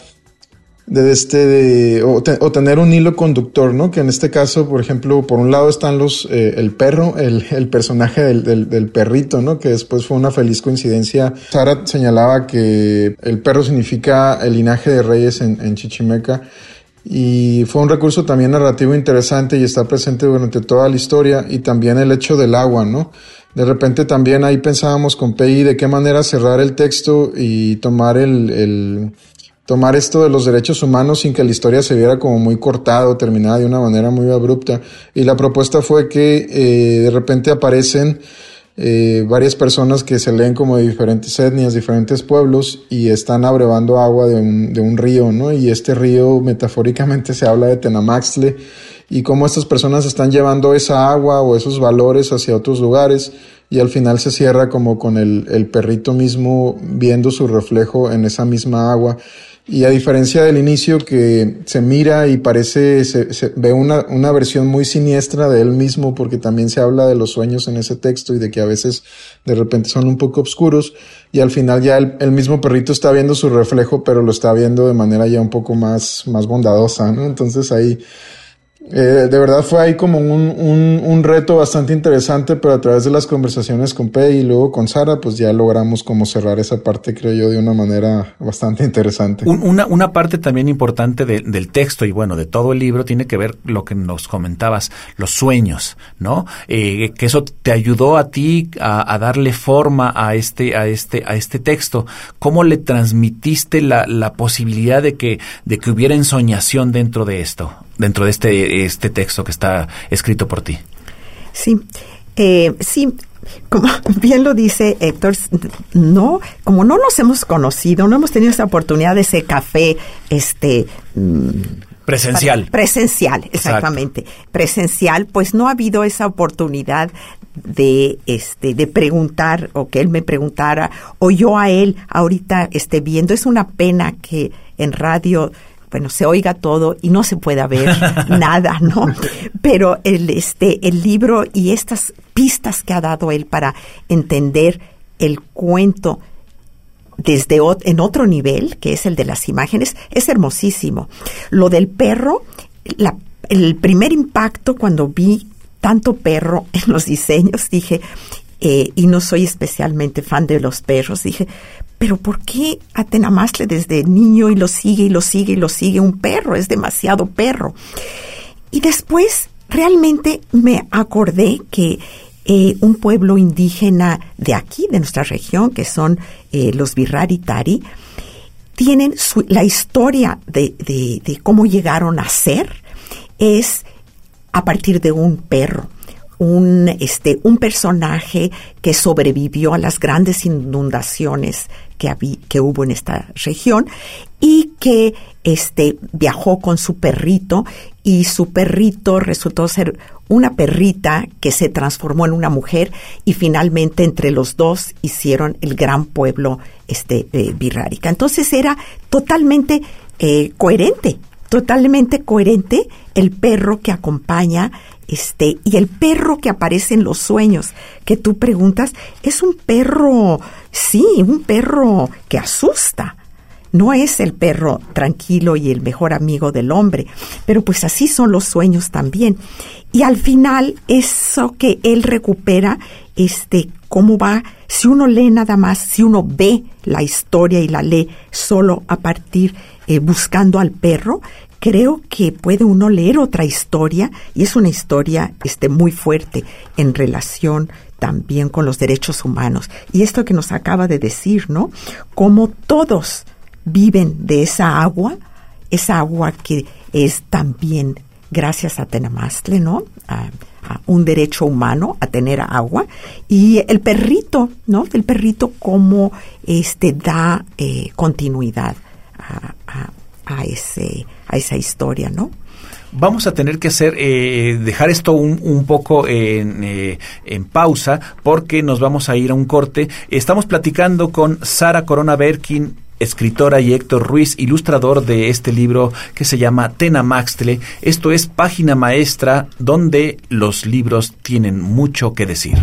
de este de, o, te, o tener un hilo conductor, ¿no? Que en este caso, por ejemplo, por un lado están los eh, el perro, el, el personaje del, del, del perrito, ¿no? Que después fue una feliz coincidencia. Sara señalaba que el perro significa el linaje de reyes en, en chichimeca y fue un recurso también narrativo interesante y está presente durante toda la historia, y también el hecho del agua, ¿no? De repente también ahí pensábamos con Peggy de qué manera cerrar el texto y tomar el, el tomar esto de los derechos humanos sin que la historia se viera como muy cortada o terminada de una manera muy abrupta. Y la propuesta fue que eh, de repente aparecen eh, varias personas que se leen como de diferentes etnias, diferentes pueblos, y están abrevando agua de un, de un río, ¿no? Y este río metafóricamente se habla de Tenamaxtle, y cómo estas personas están llevando esa agua o esos valores hacia otros lugares, y al final se cierra como con el, el perrito mismo viendo su reflejo en esa misma agua. Y a diferencia del inicio, que se mira y parece, se, se ve una, una versión muy siniestra de él mismo, porque también se habla de los sueños en ese texto y de que a veces de repente son un poco oscuros, y al final ya el, el mismo perrito está viendo su reflejo, pero lo está viendo de manera ya un poco más, más bondadosa, ¿no? Entonces ahí, Eh, de verdad fue ahí como un, un, un reto bastante interesante, pero a través de las conversaciones con Pei y luego con Sara, pues ya logramos como cerrar esa parte, creo yo, de una manera bastante interesante. Un, una, una parte también importante de, del texto y bueno, de todo el libro tiene que ver lo que nos comentabas, los sueños, ¿no? Eh, que eso te ayudó a ti a, a darle forma a este, a este, a este texto. ¿Cómo le transmitiste la, la posibilidad de que, de que hubiera ensoñación dentro de esto? Dentro de este este texto que está escrito por ti. Sí, eh, sí, como bien lo dice Héctor, no, como no nos hemos conocido, no hemos tenido esa oportunidad de ese café, este... Presencial. Presencial, exactamente. Exacto. Presencial, pues no ha habido esa oportunidad de este de preguntar, o que él me preguntara, o yo a él ahorita esté viendo. Es una pena que en radio... bueno, se oiga todo y no se pueda ver nada, ¿no? Pero el, este, el libro y estas pistas que ha dado él para entender el cuento desde ot- en otro nivel, que es el de las imágenes, es hermosísimo. Lo del perro, la, el primer impacto cuando vi tanto perro en los diseños, dije, eh, y no soy especialmente fan de los perros, dije, pero ¿por qué a Tenamaxtle desde niño y lo sigue y lo sigue y lo sigue un perro? Es demasiado perro. Y después realmente me acordé que eh, un pueblo indígena de aquí, de nuestra región, que son eh, los Birraritari, tienen su, la historia de, de, de cómo llegaron a ser, es a partir de un perro. un, este, un personaje que sobrevivió a las grandes inundaciones que, habí, que hubo en esta región y que este, viajó con su perrito y su perrito resultó ser una perrita que se transformó en una mujer y finalmente entre los dos hicieron el gran pueblo este, eh, Birrárica. Entonces era totalmente eh, coherente, totalmente coherente el perro que acompaña este y el perro que aparece en los sueños que tú preguntas, es un perro, sí, un perro que asusta. No es el perro tranquilo y el mejor amigo del hombre, pero pues así son los sueños también. Y al final, eso que él recupera, este, cómo va, si uno lee nada más, si uno ve la historia y la lee solo a partir, eh, buscando al perro, creo que puede uno leer otra historia, y es una historia este, muy fuerte en relación también con los derechos humanos. Y esto que nos acaba de decir, ¿no? Cómo todos viven de esa agua, esa agua que es también gracias a Tenamastle, ¿no? A, a un derecho humano a tener agua. Y el perrito, ¿no? El perrito cómo este, da eh, continuidad a, a, a, ese, a esa historia, ¿no? Vamos a tener que hacer eh, dejar esto un, un poco en, eh, en pausa porque nos vamos a ir a un corte. Estamos platicando con Sara Corona Berkin, escritora, y Héctor Ruiz, ilustrador de este libro que se llama Tenamaxtle. Esto es Página Maestra, donde los libros tienen mucho que decir.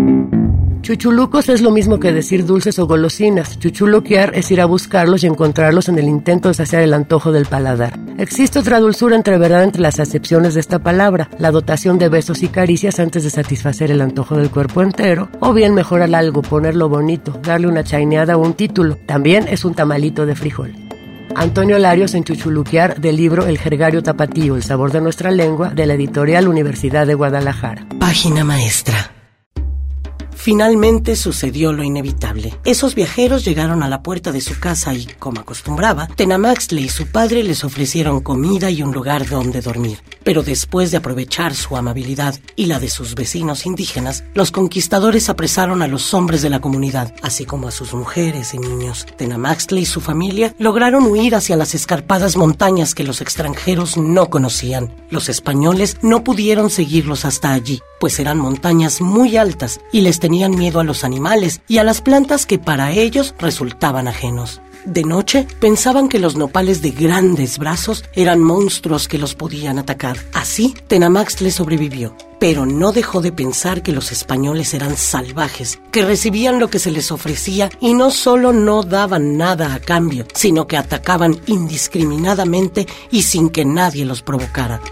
Chuchulucos es lo mismo que decir dulces o golosinas. Chuchuluquear es ir a buscarlos y encontrarlos en el intento de saciar el antojo del paladar. Existe otra dulzura entreverada entre las acepciones de esta palabra, la dotación de besos y caricias antes de satisfacer el antojo del cuerpo entero, o bien mejorar algo, ponerlo bonito, darle una chaineada o un título. También es un tamalito de frijol. Antonio Larios en Chuchuluquear, del libro El Jergario Tapatío, el sabor de nuestra lengua, de la editorial Universidad de Guadalajara. Página Maestra. Finalmente sucedió lo inevitable. Esos viajeros llegaron a la puerta de su casa y, como acostumbraba, Tenamaxtle y su padre les ofrecieron comida y un lugar donde dormir. Pero después de aprovechar su amabilidad y la de sus vecinos indígenas, los conquistadores apresaron a los hombres de la comunidad, así como a sus mujeres y niños. Tenamaxtle y su familia lograron huir hacia las escarpadas montañas que los extranjeros no conocían. Los españoles no pudieron seguirlos hasta allí, pues eran montañas muy altas y les tenían miedo a los animales y a las plantas que para ellos resultaban ajenos. De noche, pensaban que los nopales de grandes brazos eran monstruos que los podían atacar. Así, Tenamaxtle sobrevivió, pero no dejó de pensar que los españoles eran salvajes, que recibían lo que se les ofrecía y no solo no daban nada a cambio, sino que atacaban indiscriminadamente y sin que nadie los provocara.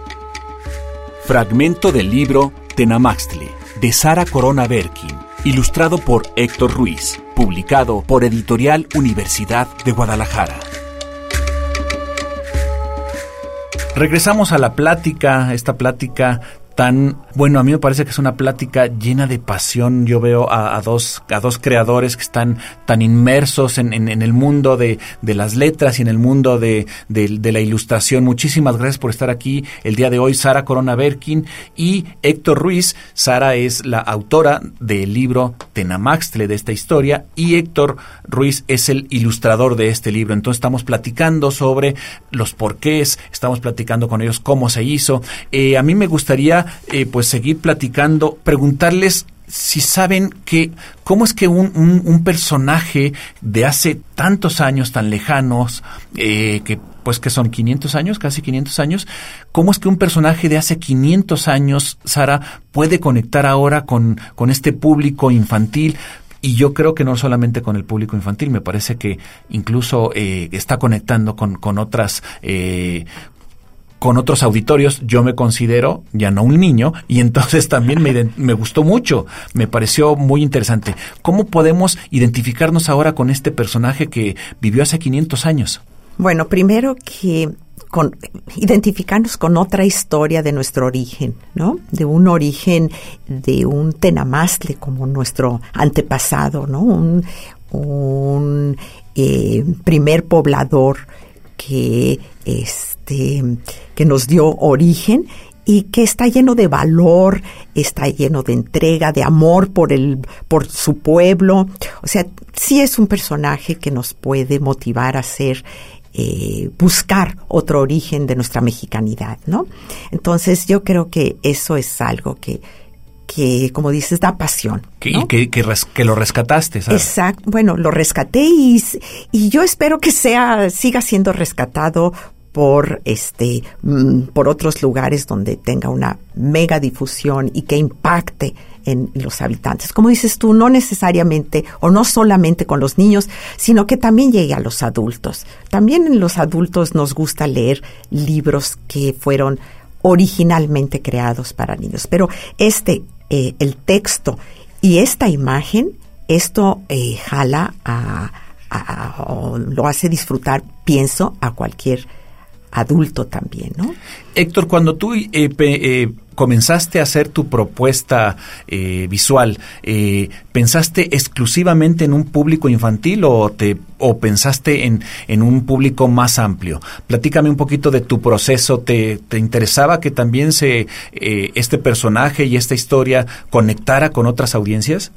Fragmento del libro Tenamaxtle, de Sara Corona Berkin, ilustrado por Héctor Ruiz, publicado por Editorial Universidad de Guadalajara. Regresamos a la plática, esta plática tan, bueno, a mí me parece que es una plática llena de pasión. Yo veo a, a dos a dos creadores que están tan inmersos en, en, en el mundo de, de las letras y en el mundo de, de, de la ilustración. Muchísimas gracias por estar aquí el día de hoy, Sara Corona Berkin y Héctor Ruiz. Sara es la autora del libro Tenamaxtle, de esta historia, y Héctor Ruiz es el ilustrador de este libro. Entonces estamos platicando sobre los porqués, estamos platicando con ellos cómo se hizo. Eh, a mí me gustaría Eh, pues seguir platicando, preguntarles si saben que cómo es que un, un, un personaje de hace tantos años tan lejanos, eh, que pues que son quinientos años, casi quinientos años, cómo es que un personaje de hace quinientos años, Sara, puede conectar ahora con, con este público infantil. Y yo creo que no solamente con el público infantil, me parece que incluso eh, está conectando con, con otras eh, con otros auditorios. Yo me considero ya no un niño y entonces también me, me gustó mucho, me pareció muy interesante. ¿Cómo podemos identificarnos ahora con este personaje que vivió hace quinientos años? Bueno, primero que con, identificarnos con otra historia de nuestro origen, ¿no? De un origen de un Tenamaxtle como nuestro antepasado, ¿no? Un, un eh, primer poblador que este que nos dio origen y que está lleno de valor, está lleno de entrega, de amor por el, por su pueblo. O sea, sí es un personaje que nos puede motivar a ser, eh, buscar otro origen de nuestra mexicanidad, ¿no? Entonces, yo creo que eso es algo que, que como dices, da pasión, ¿no? Y que, que, res, que lo rescataste, ¿sabes? Exacto. Bueno, lo rescaté y, y yo espero que sea, siga siendo rescatado por este por otros lugares donde tenga una mega difusión y que impacte en los habitantes. Como dices tú, no necesariamente o no solamente con los niños, sino que también llegue a los adultos. También en los adultos nos gusta leer libros que fueron originalmente creados para niños. Pero este, eh, el texto y esta imagen, esto eh, jala a, a, a o lo hace disfrutar, pienso, a cualquier adulto también, ¿no? Héctor, cuando tú eh, pe, eh, comenzaste a hacer tu propuesta eh, visual, eh, ¿pensaste exclusivamente en un público infantil o te o pensaste en, en un público más amplio? Platícame un poquito de tu proceso. ¿Te, te interesaba que también se eh, este personaje y esta historia conectara con otras audiencias?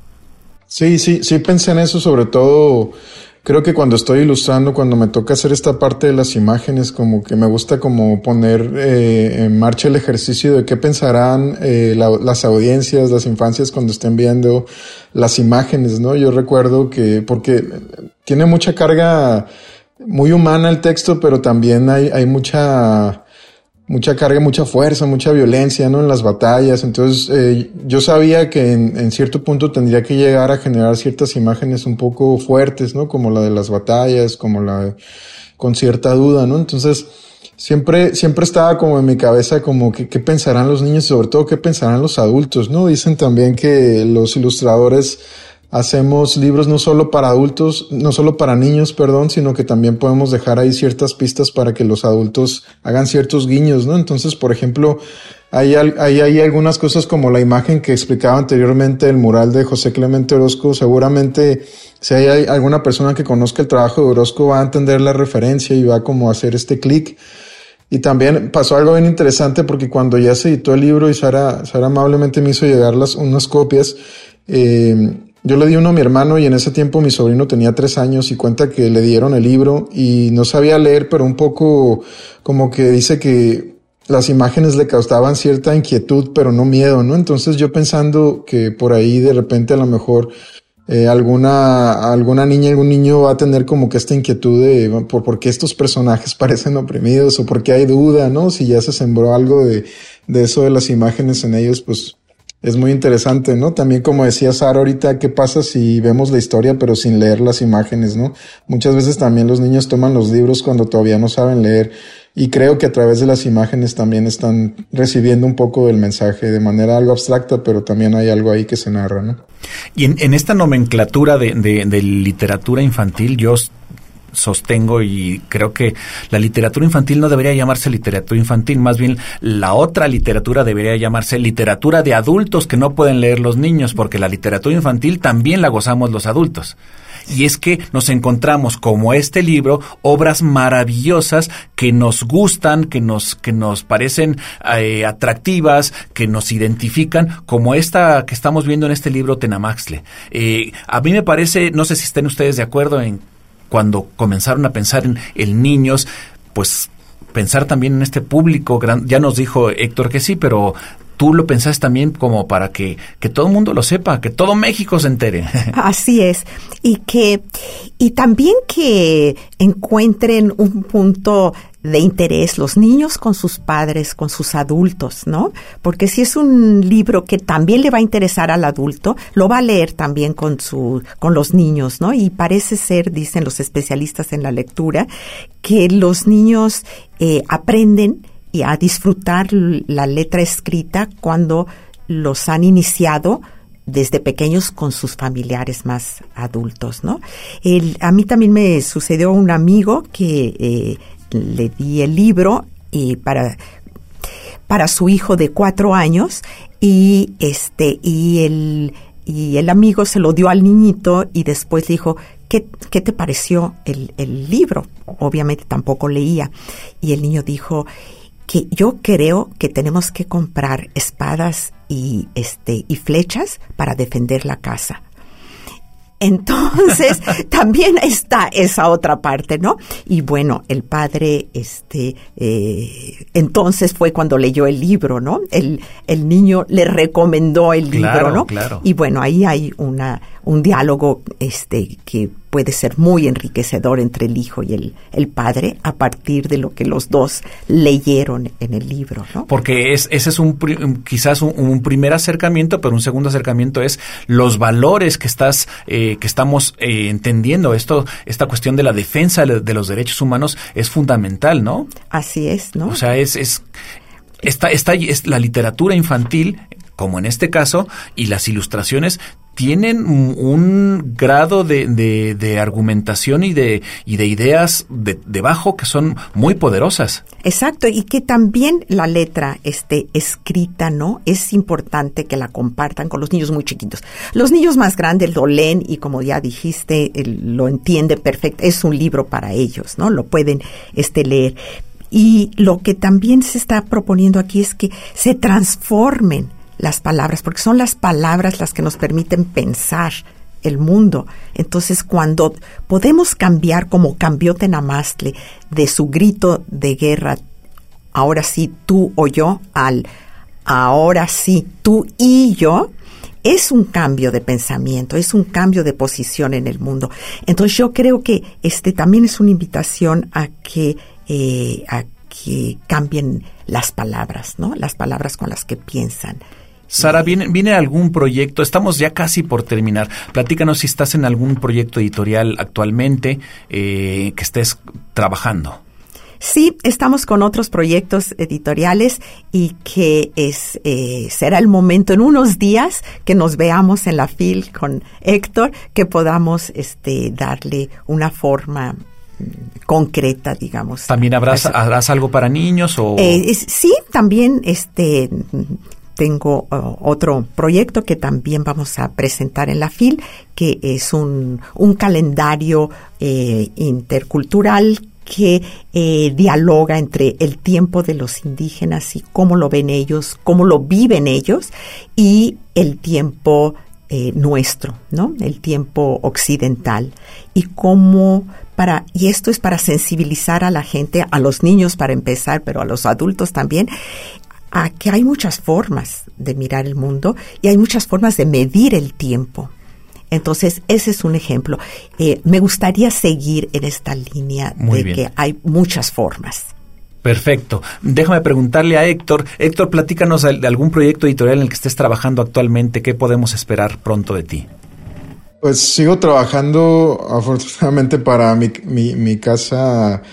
Sí, sí, sí pensé en eso, sobre todo. Creo que cuando estoy ilustrando, cuando me toca hacer esta parte de las imágenes, como que me gusta como poner eh, en marcha el ejercicio de qué pensarán eh, la, las audiencias, las infancias cuando estén viendo las imágenes, ¿no? Yo recuerdo que, porque tiene mucha carga muy humana el texto, pero también hay, hay mucha... mucha carga, mucha fuerza, mucha violencia, ¿no? En las batallas. Entonces, eh, yo sabía que en, en cierto punto tendría que llegar a generar ciertas imágenes un poco fuertes, ¿no? Como la de las batallas, como la de, con cierta duda, ¿no? Entonces, siempre, siempre estaba como en mi cabeza como que, qué pensarán los niños y sobre todo qué pensarán los adultos, ¿no? Dicen también que los ilustradores hacemos libros no solo para adultos, no solo para niños, perdón, sino que también podemos dejar ahí ciertas pistas para que los adultos hagan ciertos guiños, ¿no? Entonces, por ejemplo, hay, hay, hay algunas cosas como la imagen que explicaba anteriormente, el mural de José Clemente Orozco. Seguramente, si hay alguna persona que conozca el trabajo de Orozco, va a entender la referencia y va como a hacer este clic. Y también pasó algo bien interesante porque cuando ya se editó el libro y Sara, Sara amablemente me hizo llegar las, unas copias, eh, yo le di uno a mi hermano y en ese tiempo mi sobrino tenía tres años y cuenta que le dieron el libro y no sabía leer, pero un poco como que dice que las imágenes le causaban cierta inquietud, pero no miedo, ¿no? Entonces yo pensando que por ahí de repente a lo mejor eh, alguna alguna niña, algún niño va a tener como que esta inquietud de por, por qué estos personajes parecen oprimidos o por qué hay duda, ¿no? Si ya se sembró algo de, de eso de las imágenes en ellos, pues es muy interesante, ¿no? También como decía Sara ahorita, ¿qué pasa si vemos la historia pero sin leer las imágenes, ¿no? Muchas veces también los niños toman los libros cuando todavía no saben leer y creo que a través de las imágenes también están recibiendo un poco del mensaje de manera algo abstracta, pero también hay algo ahí que se narra, ¿no? Y en, en esta nomenclatura de, de, de literatura infantil, yo sostengo y creo que la literatura infantil no debería llamarse literatura infantil, más bien la otra literatura debería llamarse literatura de adultos que no pueden leer los niños, porque la literatura infantil también la gozamos los adultos. Y es que nos encontramos, como este libro, obras maravillosas que nos gustan, que nos que nos parecen eh, atractivas, que nos identifican, como esta que estamos viendo en este libro Tenamaxtle. Eh, a mí me parece, no sé si estén ustedes de acuerdo en cuando comenzaron a pensar en, en niños, pues pensar también en este público, gran, ya nos dijo Héctor que sí, pero tú lo pensaste también como para que, que todo el mundo lo sepa, que todo México se entere. Así es, y que y también que encuentren un punto de interés los niños con sus padres, con sus adultos, ¿no? Porque si es un libro que también le va a interesar al adulto, lo va a leer también con su, con los niños, ¿no? Y parece ser, dicen los especialistas en la lectura, que los niños eh, aprenden y a disfrutar la letra escrita cuando los han iniciado desde pequeños con sus familiares más adultos, ¿no? El, a mí también me sucedió un amigo que eh, le di el libro y para para su hijo de cuatro años y este y el y el amigo se lo dio al niñito y después dijo, ¿qué, qué te pareció el, el libro? Obviamente tampoco leía y el niño dijo, que yo creo que tenemos que comprar espadas y, este, y flechas para defender la casa. Entonces, también está esa otra parte, ¿no? Y bueno, el padre, este, eh, entonces fue cuando leyó el libro, ¿no? El, el niño le recomendó el libro, claro, ¿no? Claro. Y bueno, ahí hay una, un diálogo, este, que puede ser muy enriquecedor entre el hijo y el, el padre a partir de lo que los dos leyeron en el libro, ¿no? Porque es, ese es un quizás un, un primer acercamiento, pero un segundo acercamiento es los valores que estás eh, que estamos eh, entendiendo. Esto, esta cuestión de la defensa de los derechos humanos es fundamental, ¿no? Así es, ¿no? O sea, es es esta esta es la literatura infantil, como en este caso, y las ilustraciones tienen un grado de, de, de argumentación y de, y de ideas de, debajo que son muy poderosas. Exacto, y que también la letra esté escrita, ¿no? Es importante que la compartan con los niños muy chiquitos. Los niños más grandes lo leen y, como ya dijiste, el, lo entienden perfecto. Es un libro para ellos, ¿no? Lo pueden este, leer. Y lo que también se está proponiendo aquí es que se transformen las palabras, porque son las palabras las que nos permiten pensar el mundo. Entonces, cuando podemos cambiar, como cambió Tenamastle, de su grito de guerra, ahora sí tú o yo, al ahora sí tú y yo, es un cambio de pensamiento, es un cambio de posición en el mundo. Entonces, yo creo que este también es una invitación a que eh, a que cambien las palabras, ¿no? Las palabras con las que piensan. Sara, ¿viene, ¿viene algún proyecto? Estamos ya casi por terminar. Platícanos si estás en algún proyecto editorial actualmente eh, que estés trabajando. Sí, estamos con otros proyectos editoriales y que es eh, será el momento en unos días que nos veamos en la F I L con Héctor, que podamos este, darle una forma concreta, digamos. ¿También habrás, harás algo para niños? O eh, es, sí, también este... Tengo uh, otro proyecto que también vamos a presentar en la F I L, que es un, un calendario eh, intercultural que eh, dialoga entre el tiempo de los indígenas y cómo lo ven ellos, cómo lo viven ellos, y el tiempo eh, nuestro, ¿no? El tiempo occidental. Y cómo para, y esto es para sensibilizar a la gente, a los niños para empezar, pero a los adultos también, a que hay muchas formas de mirar el mundo y hay muchas formas de medir el tiempo. Entonces, ese es un ejemplo. Eh, me gustaría seguir en esta línea Muy de bien. que hay muchas formas. Perfecto. Déjame preguntarle a Héctor. Héctor, platícanos de algún proyecto editorial en el que estés trabajando actualmente. ¿Qué podemos esperar pronto de ti? Pues sigo trabajando, afortunadamente, para mi, mi, mi casa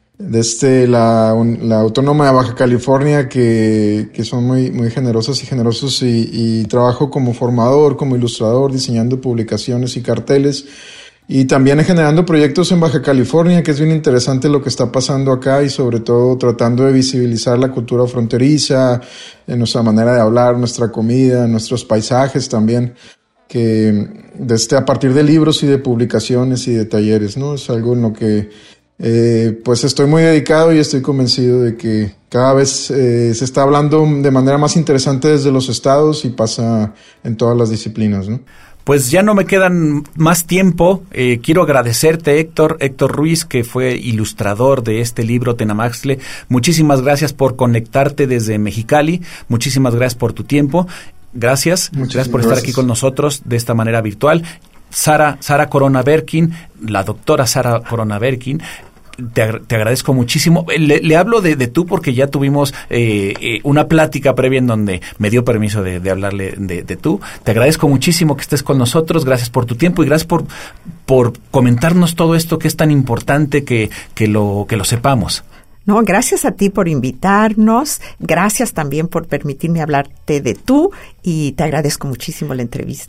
desde la, un, la Autónoma de Baja California, que, que son muy, muy generosas y generosos, y, y trabajo como formador, como ilustrador, diseñando publicaciones y carteles, y también generando proyectos en Baja California, que es bien interesante lo que está pasando acá, y sobre todo tratando de visibilizar la cultura fronteriza, en nuestra manera de hablar, nuestra comida, nuestros paisajes también, que desde a partir de libros y de publicaciones y de talleres, ¿no? Es algo en lo que Eh, pues estoy muy dedicado y estoy convencido de que cada vez eh, se está hablando de manera más interesante desde los estados y pasa en todas las disciplinas, ¿no? Pues ya no me quedan más tiempo. Eh, quiero agradecerte, Héctor, Héctor Ruiz, que fue ilustrador de este libro Tenamastle. Muchísimas gracias por conectarte desde Mexicali. Muchísimas gracias por tu tiempo. Gracias. Muchísimas gracias por estar gracias. aquí con nosotros de esta manera virtual. Sara, Sara Corona Berkin, la doctora Sara Corona Berkin. Te, ag- te agradezco muchísimo. Le, le hablo de, de tú porque ya tuvimos eh, eh, una plática previa en donde me dio permiso de, de hablarle de, de tú. Te agradezco muchísimo que estés con nosotros. Gracias por tu tiempo y gracias por, por comentarnos todo esto que es tan importante que, que, lo, que lo sepamos. No, gracias a ti por invitarnos, gracias también por permitirme hablarte de tú y te agradezco muchísimo la entrevista. Y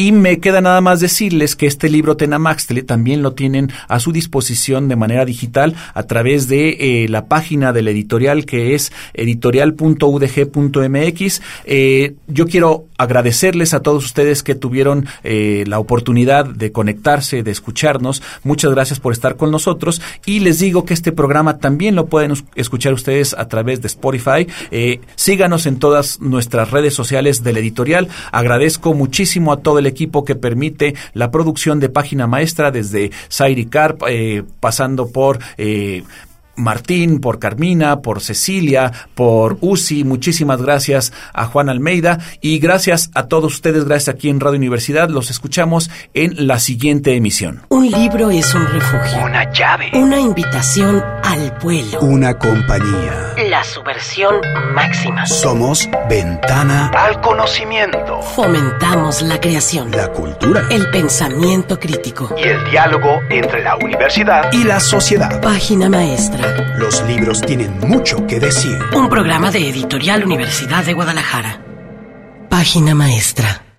Y me queda nada más decirles que este libro Tenamaxtle también lo tienen a su disposición de manera digital a través de eh, la página de la editorial, que es editorial punto u d g punto m x. Eh, yo quiero agradecerles a todos ustedes que tuvieron eh, la oportunidad de conectarse, de escucharnos. Muchas gracias por estar con nosotros, y les digo que este programa también lo pueden escuchar ustedes a través de Spotify. Eh, síganos en todas nuestras redes sociales de la editorial. Agradezco muchísimo a todo el equipo que permite la producción de Página Maestra, desde Sairi Carp, eh, pasando por eh, Martín, por Carmina, por Cecilia, por Uzi. Muchísimas gracias a Juan Almeida, y gracias a todos ustedes. Gracias aquí en Radio Universidad. Los escuchamos en la siguiente emisión. Un libro es un refugio, Una llave. una invitación al vuelo, Una compañía. la subversión máxima. Somos ventana al conocimiento. Fomentamos la creación, La cultura. el pensamiento crítico. Y el diálogo entre la universidad y la sociedad. Página Maestra, Los libros tienen mucho que decir. un programa de Editorial Universidad de Guadalajara. Página Maestra.